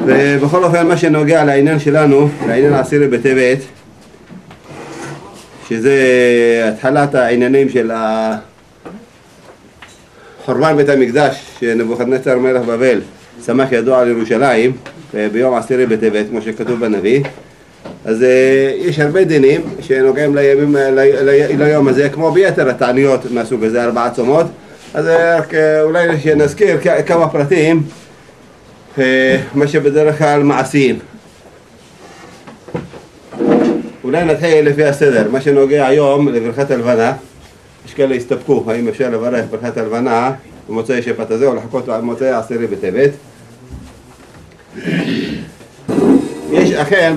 ובכל אופן מה שנוגע לעניין שלנו, לעניין העשירי בטבת, שזה התחלת העניינים של חורבן בית המקדש שנבוכדנצר מלך בבל שמח ידו על ירושלים ביום עשירי בטבת, כמו שכתוב בנביא. אז יש הרבה דינים שנוגעים ליום הזה, כמו ביתר התעניות מהסוג הזה, 4 צומות. אז רק אולי נזכיר כמה פרטים, מה שבדרך כלל מעשיים. אולי נתחיל לפי הסדר, מה שנוגע היום לברכת הלבנה. יש כאלה הסתפקו, האם אפשר לברך ברכת הלבנה במוצאי שבת הזה או לחכות למוצאי עשירי בטבת. יש אכן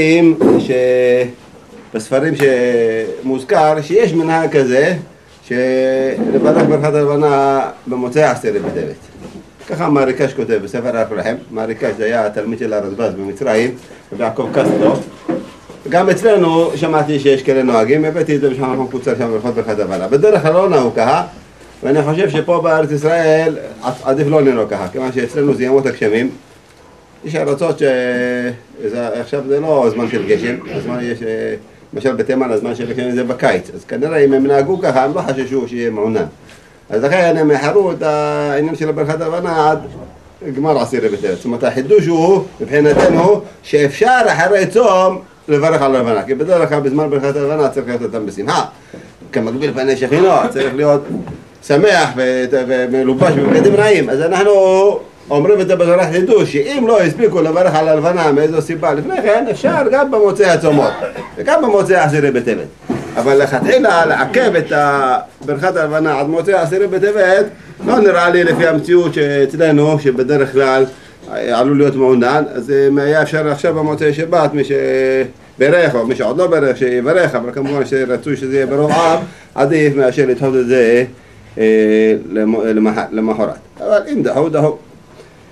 בספרים שמוזכר שיש מנהג כזה שלברך ברכת הלבנה במוצאי עשירי בטבת. ככה מריקש כותב בספר הרחם. מריקש זה היה התלמיד של הרדב"ז במצרים, ויעקב קסטרו. גם אצלנו שמעתי שיש כאלה נוהגים, הבאתי את זה בשביל אנחנו קוצר שם ברכות ברכת הלבנה. בדרך כלל לא נהוג ככה, ואני חושב שפה בארץ ישראל עדיף לא לנהוג ככה, כיוון שאצלנו זה ימות הגשמים. יש ארצות שעכשיו זה לא זמן של גשם, הזמן יש, למשל בתימן הזמן של גשם זה בקיץ, אז כנראה אם הם נהגו ככה הם לא חששו שיהיה מעונן. אז לכן הם יחרו את העניין של ברכת הלבנה עד גמר עשירי בטבת. זאת אומרת החידוש הוא מבחינתנו שאפשר אחרי צום לברך על הלבנה, כי בדרך כלל בזמן ברכת הלבנה צריך להיות אותם בשמחה, כמקביל פני שכינות, צריך להיות שמח ומלובש ובגדים נעים. אז אנחנו אומרים את זה בזרח חידוש, שאם לא הספיקו לברך על הלבנה מאיזו סיבה לפני כן, אפשר גם במוצאי הצומות וגם במוצאי עשירי בטבת. אבל לכתחילה לעכב את ברכת הלבנה עד מוצאי עשירי בטבת לא נראה לי לפי המציאות שאצלנו, שבדרך כלל עלול להיות מעונן. אז היה אפשר עכשיו במוצאי שבת מי שברך או מי שעוד לא ברך שיברך, אבל כמובן שרצוי שזה יהיה ברוב עם, עדיף מאשר לדחות את זה למחרת. אבל אם דחו